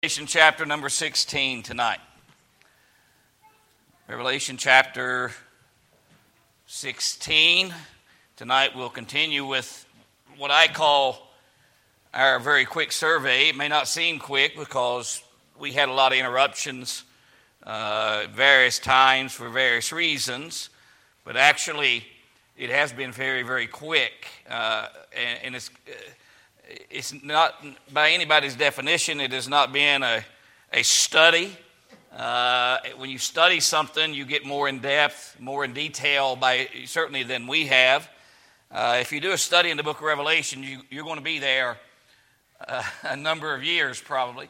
Revelation chapter number 16 tonight. Revelation chapter 16. Tonight we'll continue with what I call our very quick survey. It may not seem quick because we had a lot of interruptions various times for various reasons, but actually it has been very, very quick, and it's not, by anybody's definition, it has not been a study. When you study something, you get more in depth, more in detail, certainly than we have. If you do a study in the book of Revelation, you're going to be there a number of years probably.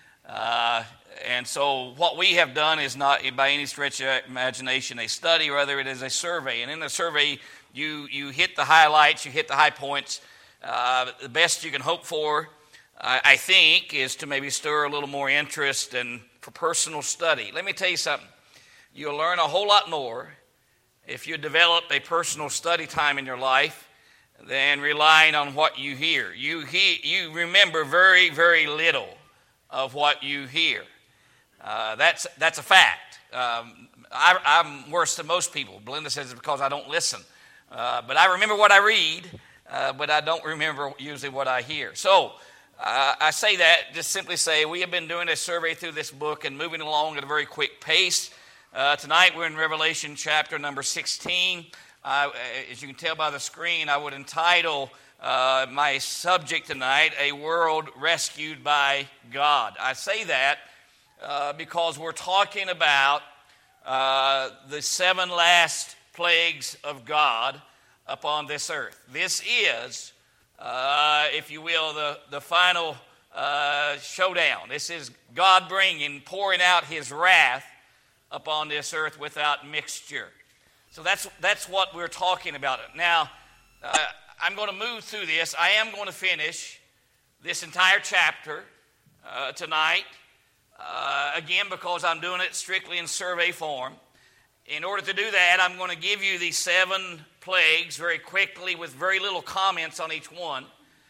And so what we have done is not by any stretch of imagination a study, rather it is a survey. And in the survey, you hit the highlights, you hit the high points. The best you can hope for, I think, is to maybe stir a little more interest and for personal study. Let me tell you something. You'll learn a whole lot more if you develop a personal study time in your life than relying on what you hear. You remember very, very little of what you hear. That's a fact. I'm worse than most people. Belinda says it's because I don't listen. But I remember what I read. But I don't remember usually what I hear. So I say that, just simply say we have been doing a survey through this book and moving along at a very quick pace. Tonight we're in Revelation chapter number 16. As you can tell by the screen, I would entitle my subject tonight, A World Rescued by God. I say that because we're talking about the 7 last plagues of God upon this earth. This is, if you will, the final showdown. This is God pouring out His wrath upon this earth without mixture. So that's what we're talking about. Now, I'm going to move through this. I am going to finish this entire chapter tonight, again, because I'm doing it strictly in survey form. In order to do that, I'm going to give you these 7 plagues very quickly with very little comments on each one.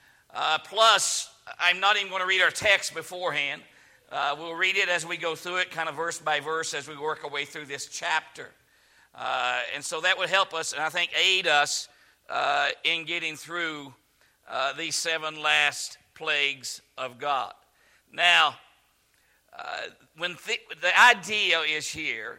Plus, I'm not even going to read our text beforehand. We'll read it as we go through it, kind of verse by verse as we work our way through this chapter. And so that would help us, and I think aid us in getting through these 7 last plagues of God. Now, when the idea is here,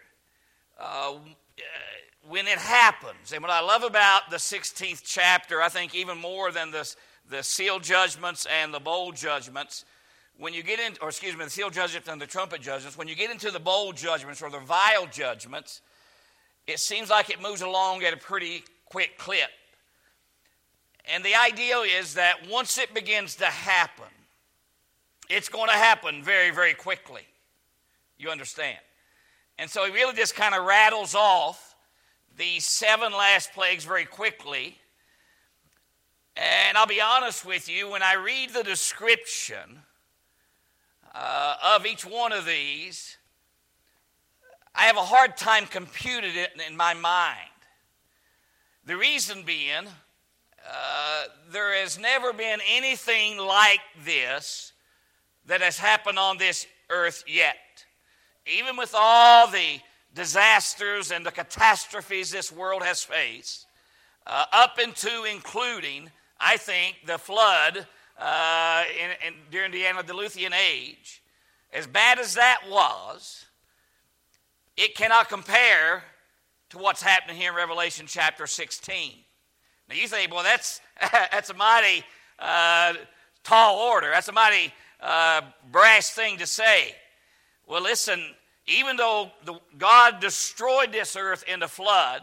when it happens, and what I love about the 16th chapter, I think even more than the seal judgments and the bowl judgments, the seal judgments and the trumpet judgments, when you get into the bowl judgments or the vial judgments, it seems like it moves along at a pretty quick clip. And the idea is that once it begins to happen, it's going to happen very, very quickly. You understand? And so he really just kind of rattles off these 7 last plagues very quickly. And I'll be honest with you, when I read the description of each one of these, I have a hard time computing it in my mind. The reason being, there has never been anything like this that has happened on this earth yet. Even with all the disasters and the catastrophes this world has faced, up into including, I think, the flood during the Antediluvian age, as bad as that was, it cannot compare to what's happening here in Revelation chapter 16. Now you think, well, that's a mighty tall order. That's a mighty brash thing to say. Well, listen, even though God destroyed this earth in the flood,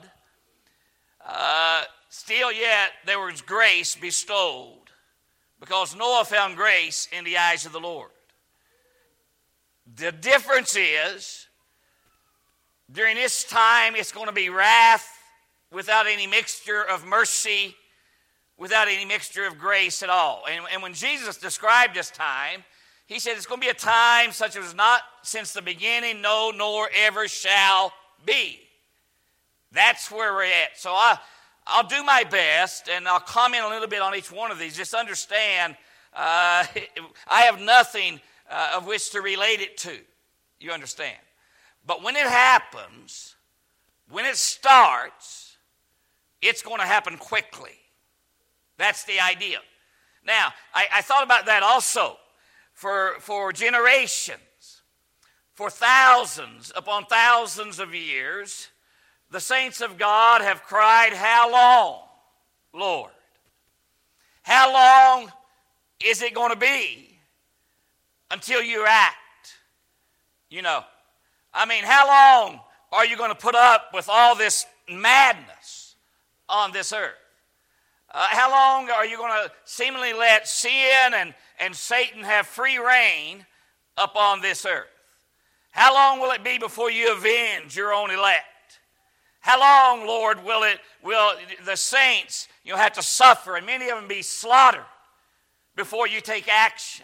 still yet there was grace bestowed because Noah found grace in the eyes of the Lord. The difference is, during this time, it's going to be wrath without any mixture of mercy, without any mixture of grace at all. And when Jesus described this time, He said it's going to be a time such as not since the beginning, no, nor ever shall be. That's where we're at. So I'll do my best, and I'll comment a little bit on each one of these. Just understand, I have nothing of which to relate it to. You understand? But when it happens, when it starts, it's going to happen quickly. That's the idea. Now, I thought about that also. For generations, for thousands upon thousands of years, the saints of God have cried, "How long, Lord? How long is it going to be until you act?" You know, I mean, how long are you going to put up with all this madness on this earth? How long are you going to seemingly let sin and Satan have free reign upon this earth? How long will it be before you avenge your own elect? How long, Lord, will the saints have to suffer and many of them be slaughtered before you take action?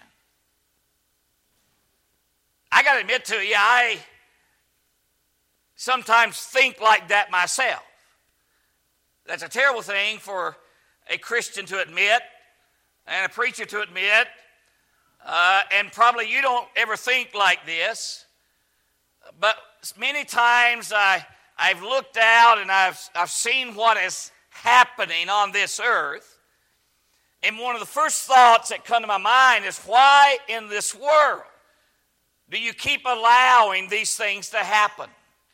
I got to admit to you, I sometimes think like that myself. That's a terrible thing for a Christian to admit and a preacher to admit, and probably you don't ever think like this, but many times I've looked out and I've seen what is happening on this earth, and one of the first thoughts that come to my mind is, why in this world do you keep allowing these things to happen?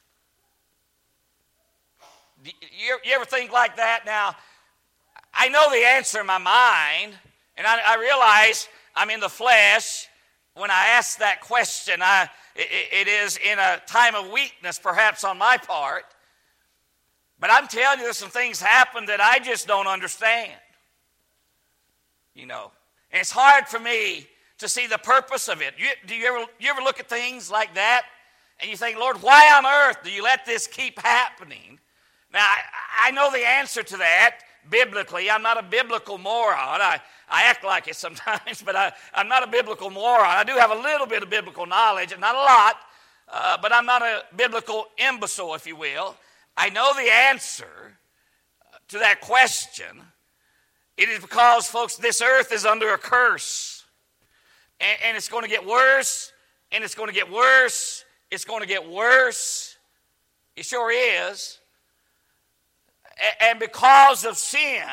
You ever think like that? Now, I know the answer in my mind, and I realize I'm in the flesh when I ask that question. It is in a time of weakness, perhaps on my part. But I'm telling you, there's some things happen that I just don't understand. You know, and it's hard for me to see the purpose of it. Do you ever look at things like that, and you think, Lord, why on earth do you let this keep happening? Now, I know the answer to that. Biblically, I'm not a biblical moron. I act like it sometimes, but I'm not a biblical moron. I do have a little bit of biblical knowledge, and not a lot, but I'm not a biblical imbecile, if you will. I know the answer to that question. It is because, folks, this earth is under a curse, and it's going to get worse, and it's going to get worse. It's going to get worse. It sure is. And because of sin,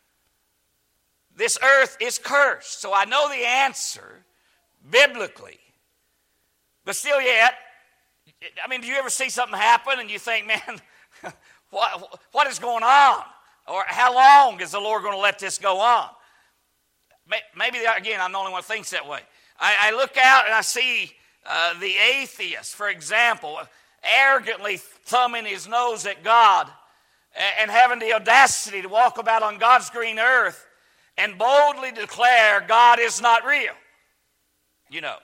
this earth is cursed. So I know the answer biblically. But still yet, I mean, do you ever see something happen and you think, man, what is going on? Or how long is the Lord going to let this go on? Maybe, again, I'm the only one who thinks that way. I look out and I see the atheist, for example, arrogantly thumbing his nose at God and having the audacity to walk about on God's green earth and boldly declare God is not real. You know.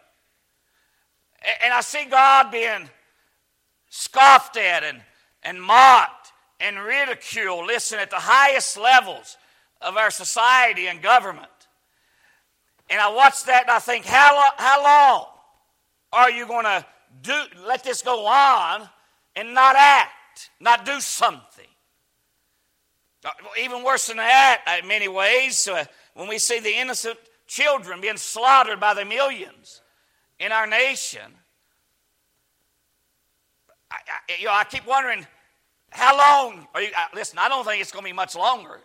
And I see God being scoffed at and mocked and ridiculed, listen, at the highest levels of our society and government. And I watch that and I think, how long are you going to let this go on and not act, not do something? Even worse than that, in many ways, when we see the innocent children being slaughtered by the millions in our nation, I keep wondering, how long are you? Listen, I don't think it's going to be much longer.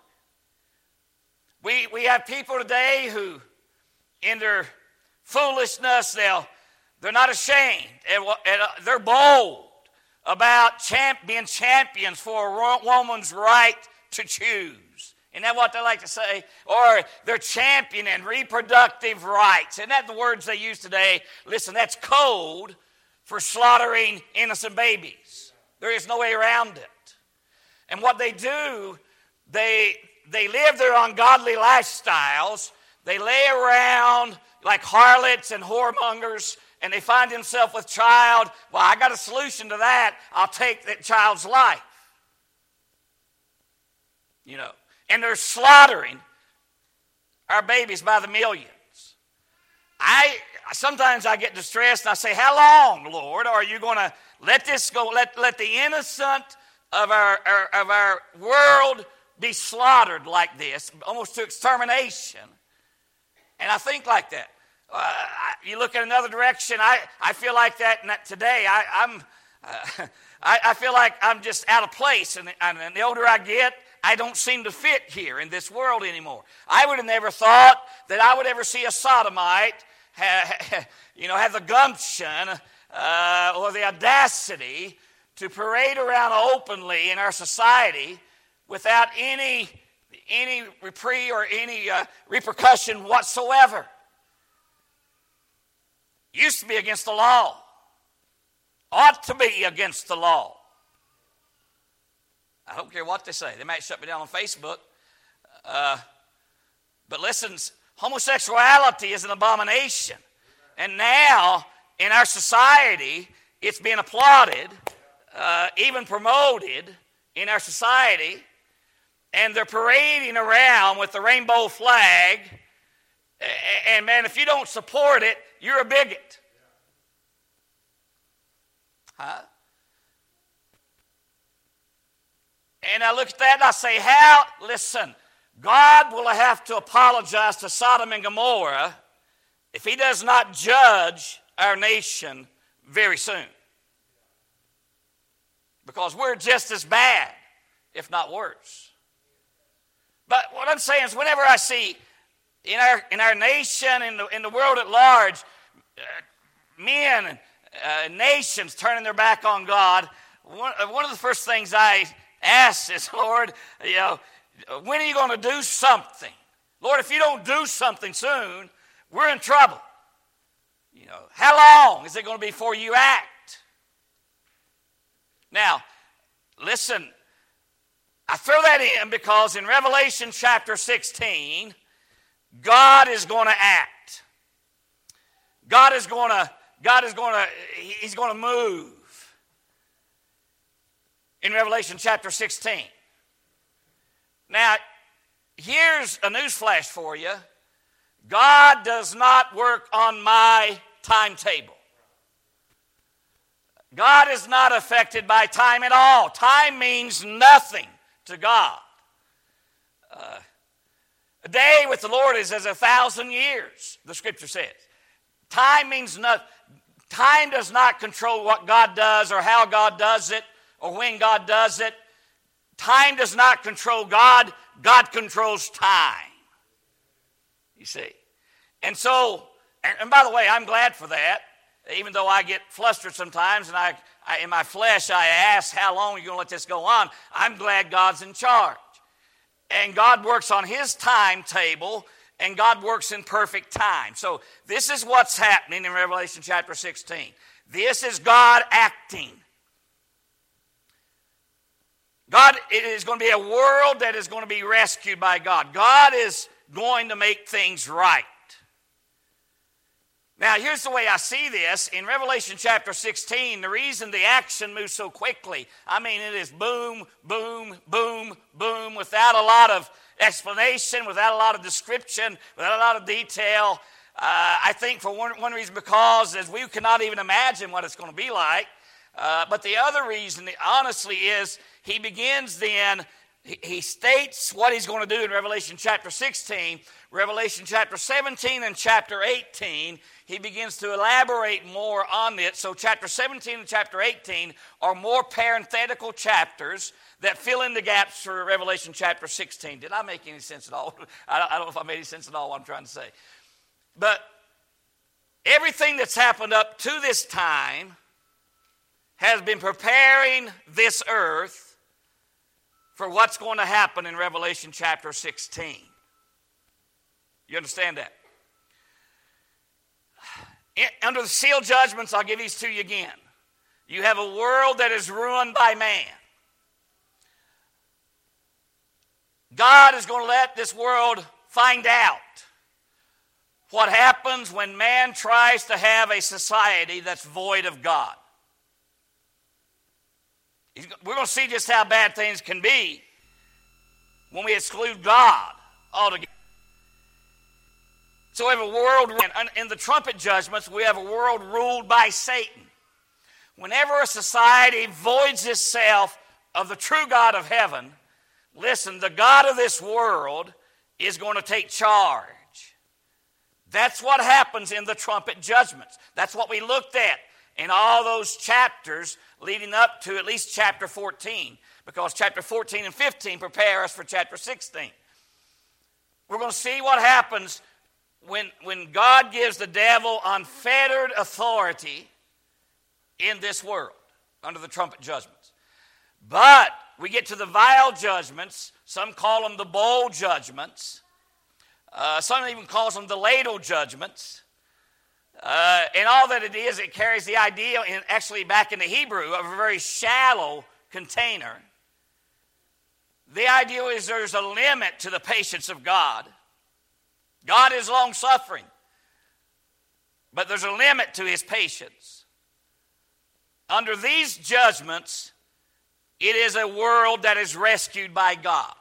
We have people today who, in their foolishness, they're not ashamed. They're bold about being champions for a woman's right to choose. Isn't that what they like to say? Or they're championing reproductive rights. Isn't that the words they use today? Listen, that's code for slaughtering innocent babies. There is no way around it. And what they do, they live their ungodly lifestyles. They lay around like harlots and whoremongers, and they find themselves with child. Well, I got a solution to that. I'll take that child's life. You know, and they're slaughtering our babies by the millions. Sometimes I get distressed and I say, how long, Lord, are you going to let this go? Let the innocent of our world be slaughtered like this, almost to extermination. And I think like that. You look in another direction. I feel like that today. I feel like I'm just out of place, and the older I get, I don't seem to fit here in this world anymore. I would have never thought that I would ever see a sodomite have the gumption or the audacity to parade around openly in our society without any reprieve or any repercussion whatsoever. Used to be against the law. Ought to be against the law. I don't care what they say. They might shut me down on Facebook. But listen, homosexuality is an abomination. And now, in our society, it's being applauded, even promoted in our society. And they're parading around with the rainbow flag. And man, if you don't support it, you're a bigot. Huh? And I look at that and I say, listen, God will have to apologize to Sodom and Gomorrah if he does not judge our nation very soon. Because we're just as bad, if not worse. But what I'm saying is whenever I see in our nation, in the world at large, men and nations turning their back on God, one of the first things I ask is, Lord, when are you going to do something? Lord, if you don't do something soon, we're in trouble. How long is it going to be before you act? Now, listen, I throw that in because in Revelation chapter 16, God is going to act. He's going to move. In Revelation chapter 16. Now, here's a news flash for you. God does not work on my timetable. God is not affected by time at all. Time means nothing to God. A day with the Lord is as 1,000 years, the Scripture says. Time means nothing. Time does not control what God does or how God does it or when God does it. Time does not control God. God controls time. You see. And so, and by the way, I'm glad for that. Even though I get flustered sometimes and I in my flesh I ask, how long are you going to let this go on? I'm glad God's in charge. And God works on his timetable, and God works in perfect time. So this is what's happening in Revelation chapter 16. This is God acting. It is going to be a world that is going to be rescued by God. God is going to make things right. Now, here's the way I see this. In Revelation chapter 16, the reason the action moves so quickly, it is boom, boom, boom, boom, without a lot of explanation, without a lot of description, without a lot of detail. I think for one reason, because as we cannot even imagine what it's going to be like. But the other reason, honestly, is he begins then, he states what he's going to do in Revelation chapter 16. Revelation chapter 17 and chapter 18, he begins to elaborate more on it. So chapter 17 and chapter 18 are more parenthetical chapters that fill in the gaps for Revelation chapter 16. Did I make any sense at all? I don't know if I made any sense at all what I'm trying to say. But everything that's happened up to this time has been preparing this earth for what's going to happen in Revelation chapter 16. You understand that? Under the seal judgments, I'll give these to you again. You have a world that is ruined by man. God is going to let this world find out what happens when man tries to have a society that's void of God. We're going to see just how bad things can be when we exclude God altogether. So we have a world, in the trumpet judgments, we have a world ruled by Satan. Whenever a society voids itself of the true God of heaven, listen, the God of this world is going to take charge. That's what happens in the trumpet judgments. That's what we looked at in all those chapters leading up to at least chapter 14, because chapter 14 and 15 prepare us for chapter 16. We're going to see what happens when God gives the devil unfettered authority in this world under the trumpet judgments. But we get to the vial judgments. Some call them the bowl judgments. Some even calls them the ladle judgments. And all that it is, it carries the idea, actually back in the Hebrew, of a very shallow container. The idea is there's a limit to the patience of God. God is long-suffering, but there's a limit to his patience. Under these judgments, it is a world that is rescued by God.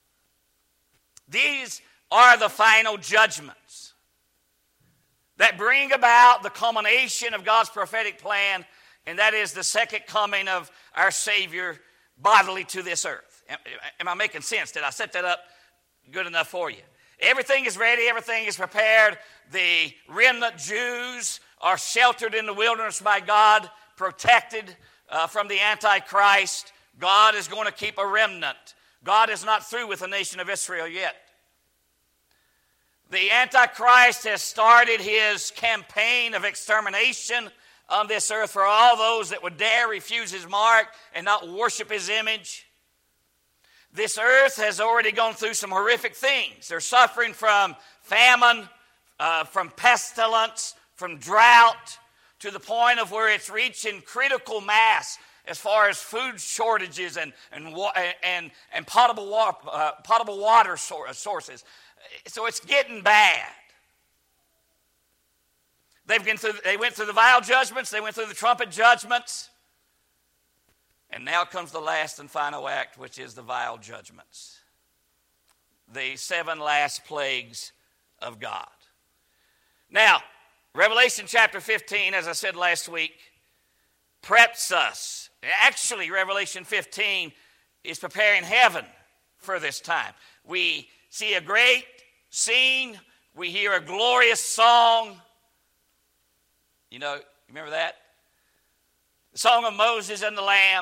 These are the final judgments that bring about the culmination of God's prophetic plan, and that is the second coming of our Savior bodily to this earth. Am I making sense? Did I set that up good enough for you? Everything is ready. Everything is prepared. The remnant Jews are sheltered in the wilderness by God, protected from the Antichrist. God is going to keep a remnant. God is not through with the nation of Israel yet. The Antichrist has started his campaign of extermination on this earth for all those that would dare refuse his mark and not worship his image. This earth has already gone through some horrific things. They're suffering from famine, from pestilence, from drought, to the point of where it's reaching critical mass as far as food shortages and potable water sources. So it's getting bad. They went through the vial judgments. They went through the trumpet judgments. And now comes the last and final act, which is the vial judgments. The 7 last plagues of God. Now, Revelation chapter 15, as I said last week, preps us. Actually, Revelation 15 is preparing heaven for this time. We see a great scene. We hear a glorious song. You remember that? The song of Moses and the Lamb.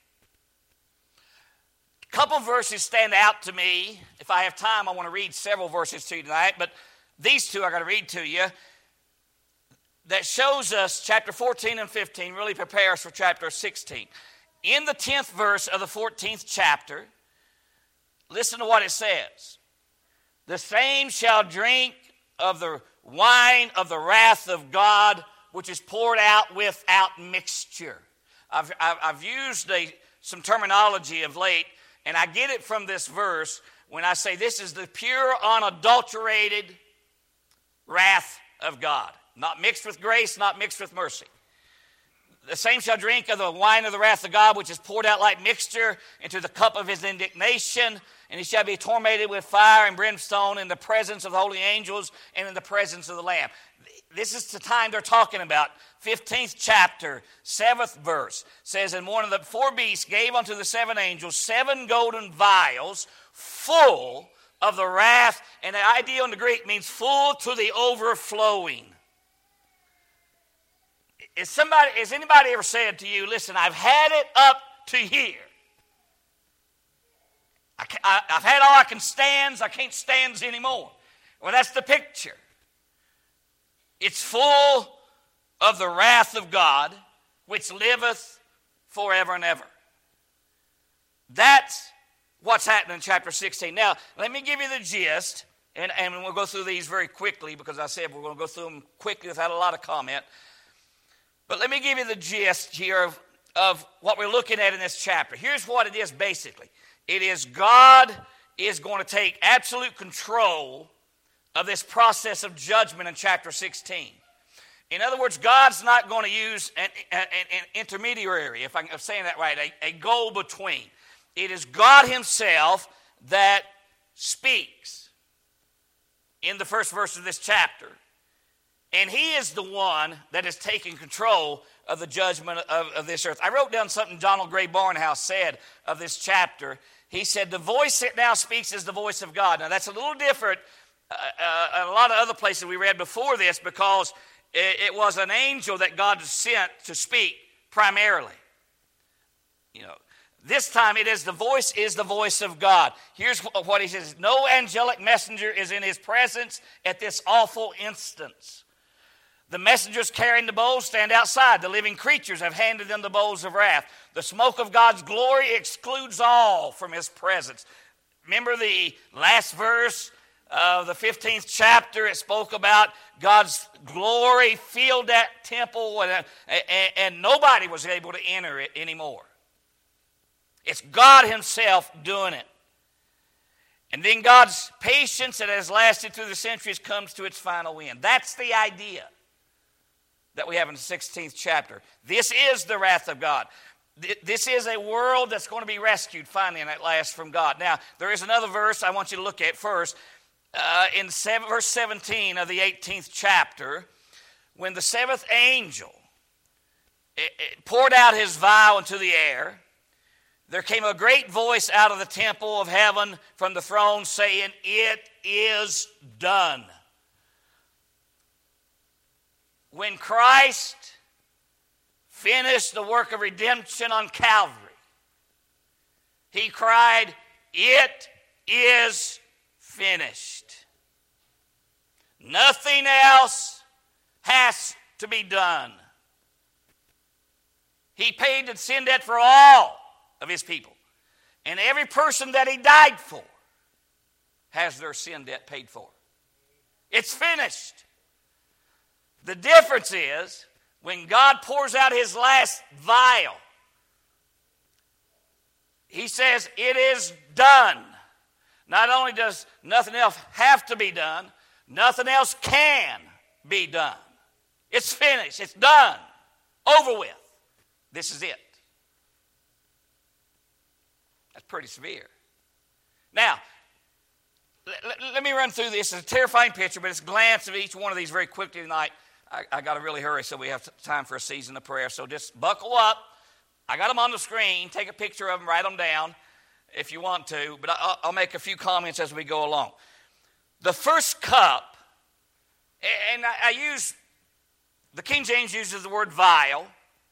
A couple verses stand out to me. If I have time, I want to read several verses to you tonight, but these two I'm going to read to you that shows us chapter 14 and 15 really prepare us for chapter 16. In the 10th verse of the 14th chapter, listen to what it says. The same shall drink of the wine of the wrath of God, which is poured out without mixture. I've used some terminology of late, and I get it from this verse when I say this is the pure, unadulterated wrath of God. Not mixed with grace, not mixed with mercy. The same shall drink of the wine of the wrath of God, which is poured out like mixture into the cup of his indignation, and he shall be tormented with fire and brimstone in the presence of the holy angels and in the presence of the Lamb. This is the time they're talking about. 15th chapter, 7th verse says, and one of the 4 beasts gave unto the 7 angels 7 golden vials full of the wrath, and the idea in the Greek means full to the overflowing. Has anybody ever said to you, listen, I've had it up to here. I've had all I can stand, I can't stand anymore. Well, that's the picture. It's full of the wrath of God, which liveth forever and ever. That's what's happening in chapter 16. Now, let me give you the gist, and we'll go through these very quickly, because I said we're going to go through them quickly without a lot of comment. But let me give you the gist here of what we're looking at in this chapter. Here's what it is basically. It is God is going to take absolute control of this process of judgment in chapter 16. In other words, God's not going to use an intermediary, if I'm saying that right, a go-between. It is God himself that speaks in the first verse of this chapter. And he is the one that is taking control of the judgment of this earth. I wrote down something Donald Gray Barnhouse said of this chapter. He said, the voice that now speaks is the voice of God. Now that's a little different a lot of other places we read before this, because it was an angel that God sent to speak primarily. This time it is the voice of God. Here's what he says: no angelic messenger is in his presence at this awful instance. The messengers carrying the bowls stand outside. The living creatures have handed them the bowls of wrath. The smoke of God's glory excludes all from his presence. Remember the last verse of the 15th chapter? It spoke about God's glory filled that temple, and nobody was able to enter it anymore. It's God himself doing it. And then God's patience that has lasted through the centuries comes to its final end. That's the idea that we have in the 16th chapter. This is the wrath of God. This is a world that's going to be rescued finally and at last from God. Now, there is another verse I want you to look at first. In verse 17 of the 18th chapter, when the seventh angel poured out his vial into the air, there came a great voice out of the temple of heaven from the throne saying, "It is done." When Christ finished the work of redemption on Calvary, he cried, "It is finished." Nothing else has to be done. He paid the sin debt for all of his people. And every person that he died for has their sin debt paid for. It's finished. The difference is, when God pours out his last vial, he says, "It is done." Not only does nothing else have to be done, nothing else can be done. It's finished. It's done. Over with. This is it. That's pretty severe. Now, let me run through this. It's a terrifying picture, but it's a glance of each one of these very quickly tonight. I got to really hurry so we have time for a season of prayer. So just buckle up. I got them on the screen. Take a picture of them. Write them down if you want to. But I'll make a few comments as we go along. The first cup, and I use, the King James uses the word vial,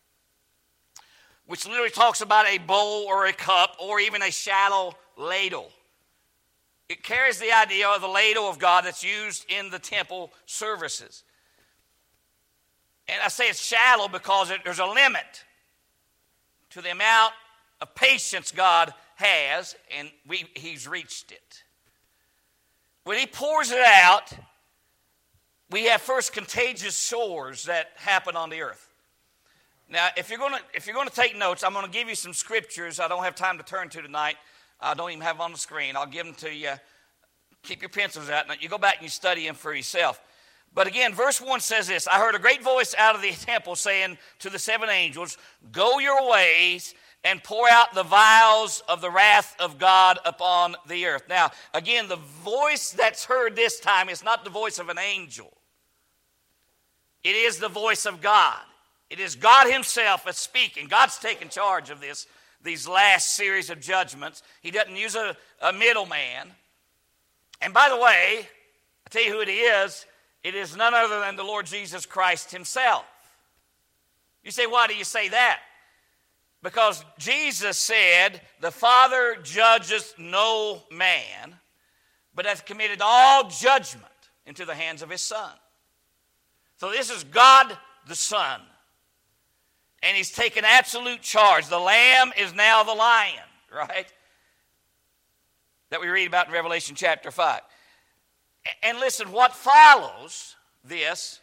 which literally talks about a bowl or a cup or even a shallow ladle. It carries the idea of the ladle of God that's used in the temple services. And I say it's shallow because there's a limit to the amount of patience God has, and he's reached it. When he pours it out, we have first contagious sores that happen on the earth. Now, if you're going to take notes, I'm going to give you some scriptures I don't have time to turn to tonight. I don't even have them on the screen. I'll give them to you. Keep your pencils out. Now, you go back and you study them for yourself. But again, verse 1 says this: "I heard a great voice out of the temple saying to the seven angels, 'Go your ways and pour out the vials of the wrath of God upon the earth.'" Now, again, the voice that's heard this time is not the voice of an angel. It is the voice of God. It is God himself that's speaking. God's taking charge of these last series of judgments. He doesn't use a middleman. And by the way, I tell you who it is. It is none other than the Lord Jesus Christ himself. You say, why do you say that? Because Jesus said, "The Father judges no man, but hath committed all judgment into the hands of his Son." So this is God the Son. And he's taken absolute charge. The lamb is now the lion, right? That we read about in Revelation chapter 5. And listen, what follows this,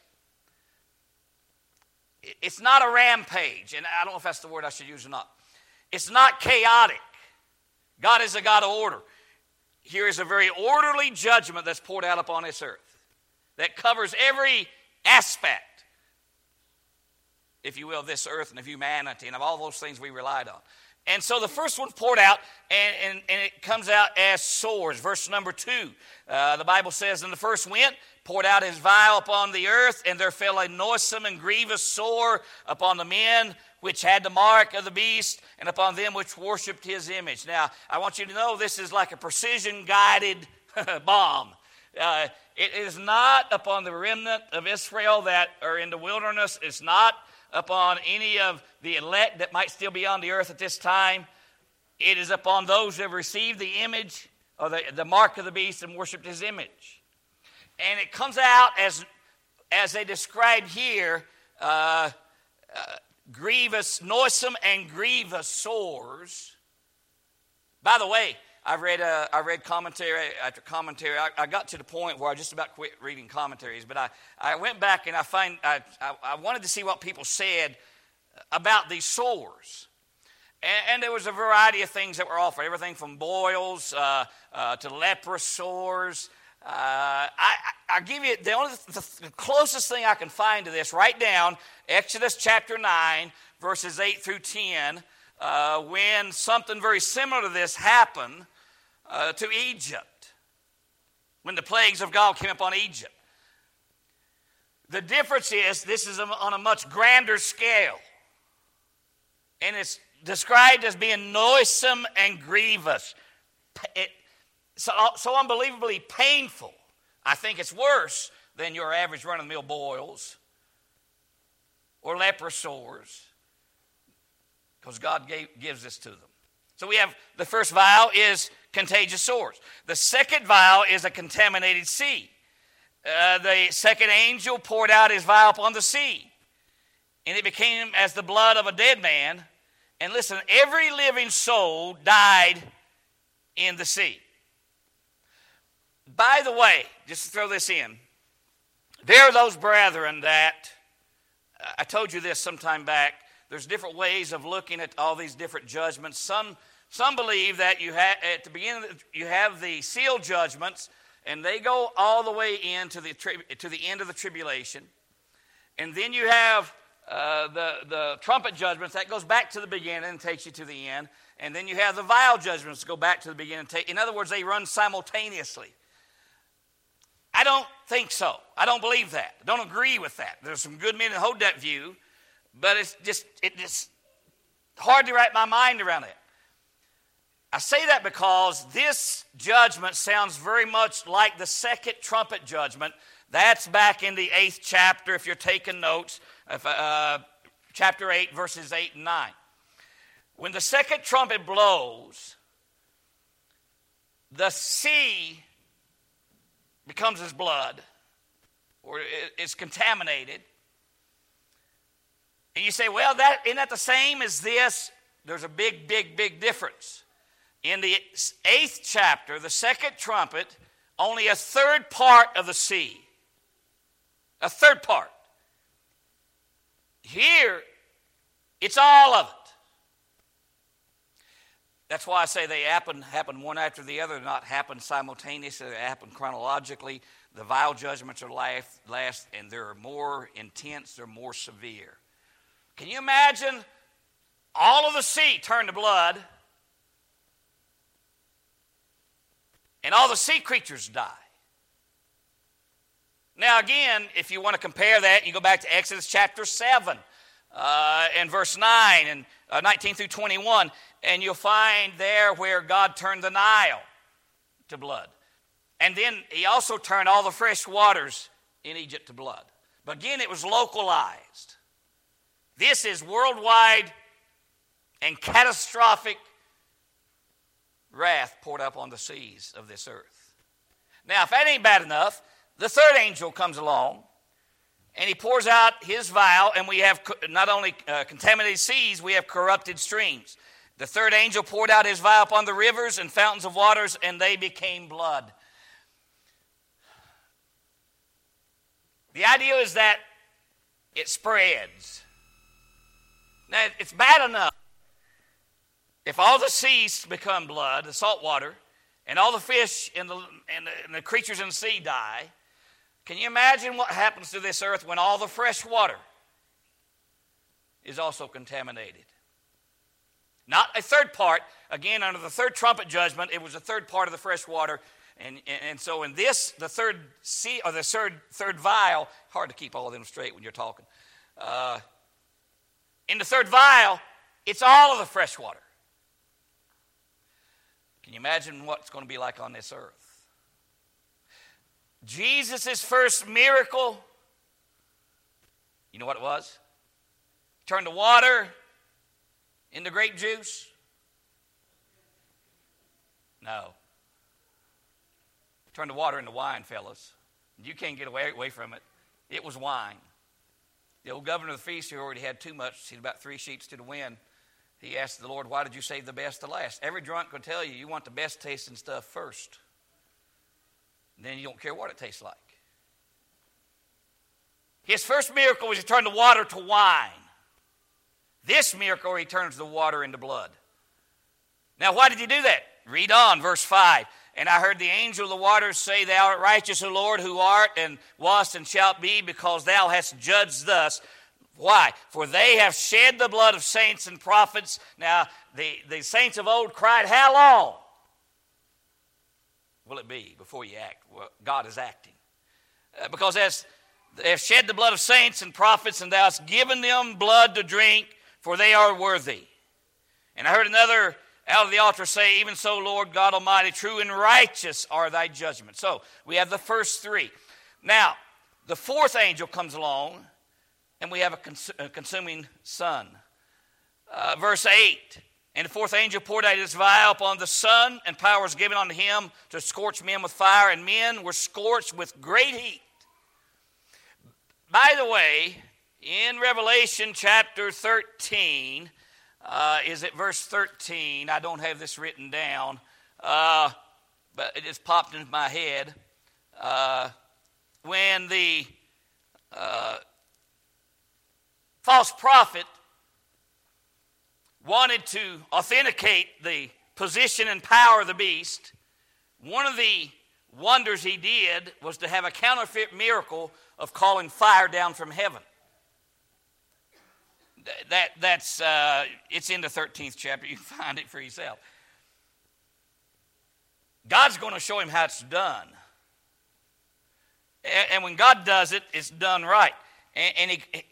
it's not a rampage. And I don't know if that's the word I should use or not. It's not chaotic. God is a God of order. Here is a very orderly judgment that's poured out upon this earth that covers every aspect, if you will, of this earth and of humanity and of all those things we relied on. And so the first one's poured out, and it comes out as sores. Verse number 2, the Bible says, "And the first went, poured out his vial upon the earth, and there fell a noisome and grievous sore upon the men which had the mark of the beast, and upon them which worshipped his image." Now, I want you to know this is like a precision-guided bomb. It is not upon the remnant of Israel that are in the wilderness. It's not upon any of the elect that might still be on the earth at this time. It is upon those who have received the image or the mark of the beast and worshiped his image. And it comes out as they described here, grievous, noisome and grievous sores. By the way, I read commentary after commentary. I got to the point where I just about quit reading commentaries, but I went back and I wanted to see what people said about these sores. And there was a variety of things that were offered, everything from boils to leprous sores. I give you the closest thing I can find to this. Write down Exodus chapter 9, verses 8 through 10, when something very similar to this happened to Egypt, when the plagues of God came upon Egypt. The difference is this is on a much grander scale, and it's described as being noisome and grievous. So unbelievably painful. I think it's worse than your average run-of-the-mill boils or leprous sores, because God gives this to them. So we have the first vial is contagious sores. The second vial is a contaminated sea. The second angel poured out his vial upon the sea, and it became as the blood of a dead man. And listen, every living soul died in the sea. By the way, just to throw this in, there are those brethren that, I told you this some time back, there's different ways of looking at all these different judgments. Some believe that at the beginning you have the seal judgments, and they go all the way into to the end of the tribulation. And then you have the trumpet judgments, that goes back to the beginning and takes you to the end. And then you have the vial judgments that go back to the beginning. In other words, they run simultaneously. I don't think so. I don't believe that. I don't agree with that. There's some good men that hold that view, but it's just hard to wrap my mind around it. I say that because this judgment sounds very much like the second trumpet judgment. That's back in the 8th chapter, if you're taking notes, chapter 8, verses 8 and 9. When the second trumpet blows, the sea becomes as blood, or it's contaminated. And you say, well, isn't that the same as this? There's a big, big, big difference. In the 8th chapter, the second trumpet, only a third part of the sea. A third part. Here, it's all of it. That's why I say they happen one after the other, not happen simultaneously. They happen chronologically. The vial judgments are last, and they're more intense, they're more severe. Can you imagine all of the sea turn to blood, and all the sea creatures die? Now again, if you want to compare that, you go back to Exodus chapter 7 and verse 9 and 19 through 21, and you'll find there where God turned the Nile to blood. And then he also turned all the fresh waters in Egypt to blood. But again, it was localized. This is worldwide and catastrophic wrath poured up on the seas of this earth. Now, if that ain't bad enough, the third angel comes along, and he pours out his vial, and we have not only contaminated seas, we have corrupted streams. The third angel poured out his vial upon the rivers and fountains of waters, and they became blood. The idea is that it spreads. Now, it's bad enough if all the seas become blood, the salt water, and all the fish and the creatures in the sea die. Can you imagine what happens to this earth when all the fresh water is also contaminated? Not a third part. Again, under the third trumpet judgment, it was a third part of the fresh water. And so in this, the third sea, or the third vial, hard to keep all of them straight when you're talking. In the third vial, it's all of the fresh water. Can you imagine what it's going to be like on this earth? Jesus' first miracle, you know what it was? Turned the water into grape juice? No. Turned the water into wine, fellas. You can't get away from it. It was wine. The old governor of the feast, who already had too much, he'd about 3 sheets to the wind, he asked the Lord, why did you save the best to last? Every drunk will tell you, you want the best tasting stuff first. Then you don't care what it tastes like. His first miracle was he turned the water to wine. This miracle, he turns the water into blood. Now, why did he do that? Read on, verse 5. And I heard the angel of the waters say, Thou art righteous, O Lord, who art and wast and shalt be, because thou hast judged thus. Why? For they have shed the blood of saints and prophets. Now, the saints of old cried, How long will it be before you act? Well, God is acting. Because as they have shed the blood of saints and prophets, and thou hast given them blood to drink, for they are worthy. And I heard another out of the altar say, Even so, Lord God Almighty, true and righteous are thy judgments. So, we have the first 3. Now, the 4th angel comes along, and we have a consuming sun. Verse 8, And the 4th angel poured out his vial upon the sun, and power was given unto him to scorch men with fire, and men were scorched with great heat. By the way, in Revelation chapter 13, is it verse 13? I don't have this written down, but it just popped into my head. When the false prophet wanted to authenticate the position and power of the beast, one of the wonders he did was to have a counterfeit miracle of calling fire down from heaven. That's it's in the 13th chapter. You can find it for yourself. God's going to show him how it's done. And when God does it, it's done right. And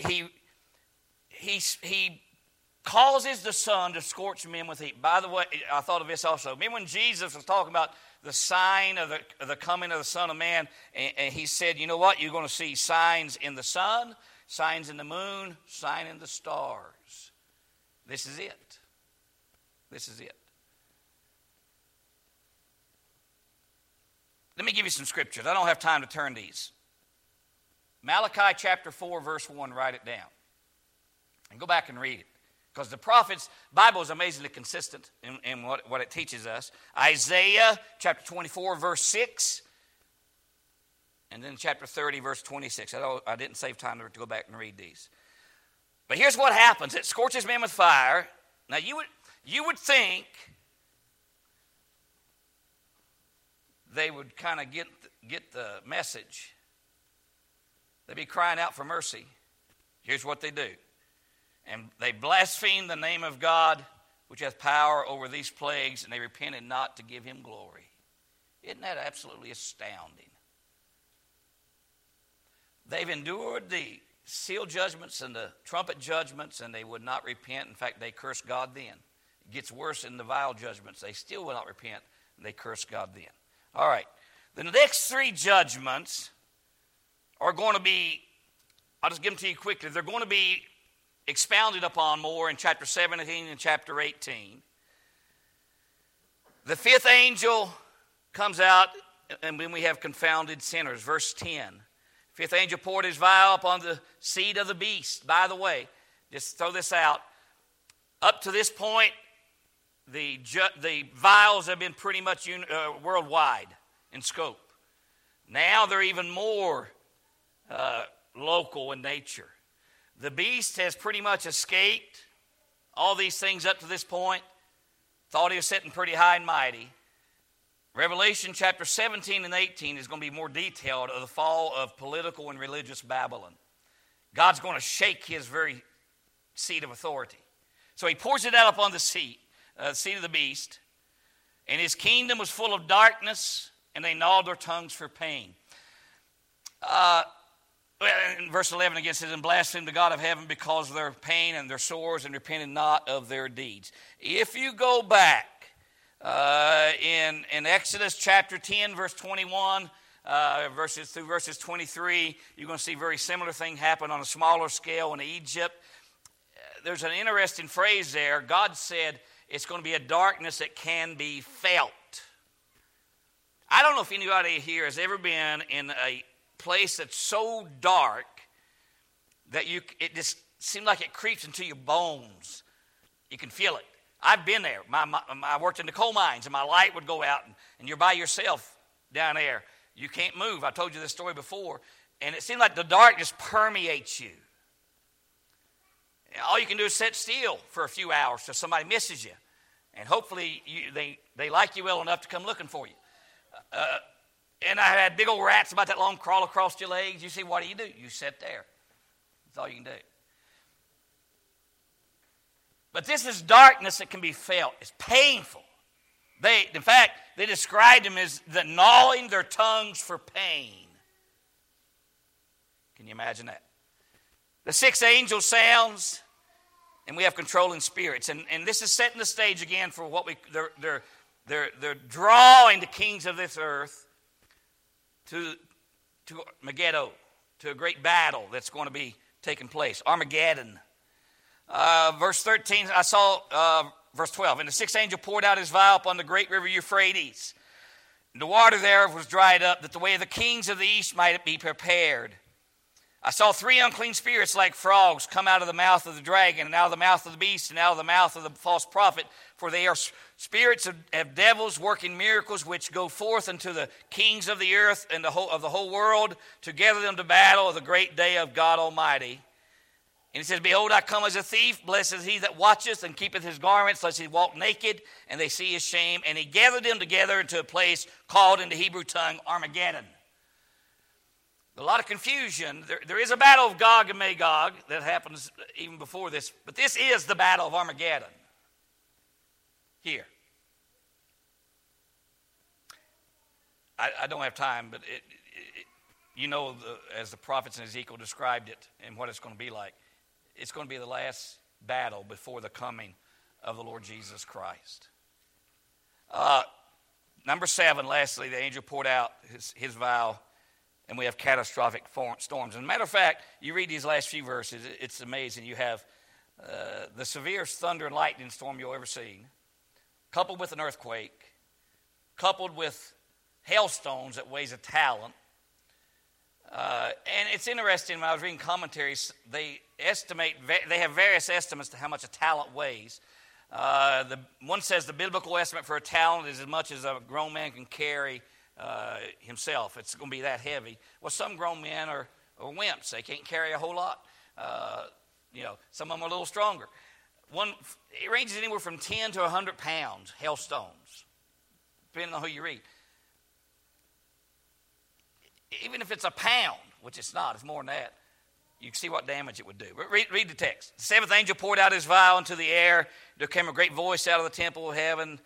he causes the sun to scorch men with heat. By the way, I thought of this also. Remember when Jesus was talking about the sign of the coming of the Son of Man, and he said, you know what? You're going to see signs in the sun, signs in the moon, sign in the stars. This is it. This is it. Let me give you some scriptures. I don't have time to turn these. Malachi chapter 4, verse 1, write it down. And go back and read it. Because the prophets, Bible is amazingly consistent in what it teaches us. Isaiah chapter 24, verse 6. And then chapter 30, verse 26. I didn't save time to go back and read these. But here's what happens. It scorches men with fire. Now you would think they would kind of get the message. They'd be crying out for mercy. Here's what they do. And they blaspheme the name of God, which has power over these plagues, and they repented not to give him glory. Isn't that absolutely astounding? They've endured the seal judgments and the trumpet judgments, and they would not repent. In fact, they cursed God then. It gets worse in the vial judgments. They still will not repent, and they curse God then. All right. The next 3 judgments are going to be, I'll just give them to you quickly. They're going to be expounded upon more in chapter 17 and chapter 18. The 5th angel comes out, and when we have confounded sinners, verse 10. 5th angel poured his vial upon the seed of the beast. By the way, just throw this out. Up to this point, the vials have been pretty much worldwide in scope. Now they're even more local in nature. The beast has pretty much escaped all these things up to this point. Thought he was sitting pretty high and mighty. Revelation chapter 17 and 18 is going to be more detailed of the fall of political and religious Babylon. God's going to shake his very seat of authority. So he pours it out upon the seat of the beast. And his kingdom was full of darkness, and they gnawed their tongues for pain. In verse 11 again says, and blasphemed the God of heaven because of their pain and their sores, and repented not of their deeds. If you go back in Exodus chapter 10, verse 21, through verses 23, you're going to see very similar thing happen on a smaller scale in Egypt. There's an interesting phrase there. God said it's going to be a darkness that can be felt. I don't know if anybody here has ever been in a place that's so dark that it just seems like it creeps into your bones. You can feel it. I've been there. I worked in the coal mines, and my light would go out, and you're by yourself down there. You can't move. I told you this story before. And it seems like the darkness permeates you. All you can do is sit still for a few hours till somebody misses you. And hopefully they like you well enough to come looking for you. And I had big old rats about that long crawl across your legs. You see, what do? You sit there. That's all you can do. But this is darkness that can be felt. It's painful. In fact, they described them as the gnawing their tongues for pain. Can you imagine that? The sixth angel sounds, and we have controlling spirits. And this is setting the stage again for what they're drawing the kings of this earth to Megiddo, to a great battle that's going to be taking place. Armageddon. Verse 13, I saw, verse 12, and the sixth angel poured out his vial upon the great river Euphrates. And the water thereof was dried up, that the way of the kings of the east might be prepared. I saw three unclean spirits like frogs come out of the mouth of the dragon, and out of the mouth of the beast, and out of the mouth of the false prophet. For they are spirits of devils working miracles, which go forth unto the kings of the earth and of the whole world, to gather them to battle of the great day of God Almighty. And he says, Behold, I come as a thief. Blessed is he that watcheth and keepeth his garments, lest he walk naked, and they see his shame. And he gathered them together into a place called in the Hebrew tongue Armageddon. A lot of confusion. There is a battle of Gog and Magog that happens even before this. But this is the battle of Armageddon. Here. I don't have time, but as the prophets in Ezekiel described it and what it's going to be like. It's going to be the last battle before the coming of the Lord Jesus Christ. Number 7, lastly, the angel poured out his vial, and we have catastrophic storms. As a matter of fact, you read these last few verses, it's amazing. You have the severest thunder and lightning storm you'll ever see, coupled with an earthquake, coupled with hailstones that weighs a talent. And it's interesting, when I was reading commentaries, they have various estimates to how much a talent weighs. One says the biblical estimate for a talent is as much as a grown man can carry himself. It's going to be that heavy. Well, some grown men are wimps. They can't carry a whole lot. Some of them are a little stronger. It ranges anywhere from 10 to 100 pounds, hailstones, depending on who you read. Even if it's a pound, which it's not, it's more than that, you can see what damage it would do. Read the text. The seventh angel poured out his vial into the air. There came a great voice out of the temple of heaven.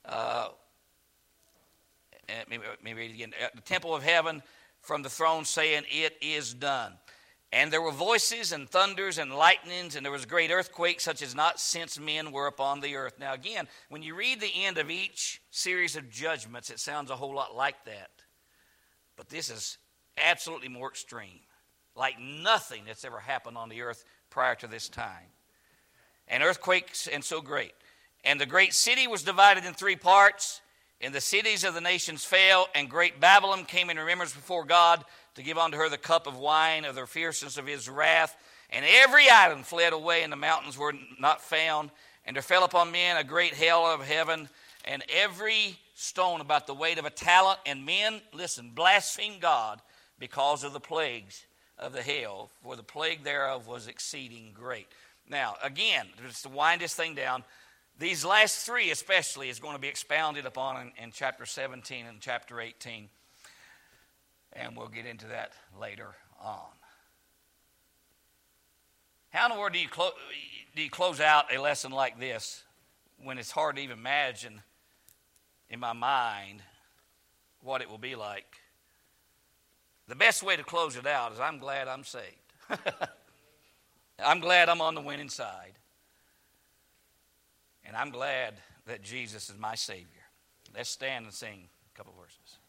Let me read it again. The temple of heaven from the throne saying, It is done. And there were voices and thunders and lightnings, and there was a great earthquake, such as not since men were upon the earth. Now again, when you read the end of each series of judgments, it sounds a whole lot like that. But this is absolutely more extreme, like nothing that's ever happened on the earth prior to this time. And earthquakes, and so great. And the great city was divided in 3 parts, and the cities of the nations fell, and great Babylon came in remembrance before God to give unto her the cup of wine of the fierceness of his wrath. And every island fled away, and the mountains were not found. And there fell upon men a great hail of heaven, and every stone about the weight of a talent. And men, listen, blasphemed God because of the plagues of the hail, for the plague thereof was exceeding great. Now, again, just to wind this thing down, these last 3 especially is going to be expounded upon in chapter 17 and chapter 18. And we'll get into that later on. How in the world do you close out a lesson like this when it's hard to even imagine in my mind what it will be like? The best way to close it out is I'm glad I'm saved. I'm glad I'm on the winning side. And I'm glad that Jesus is my Savior. Let's stand and sing a couple verses.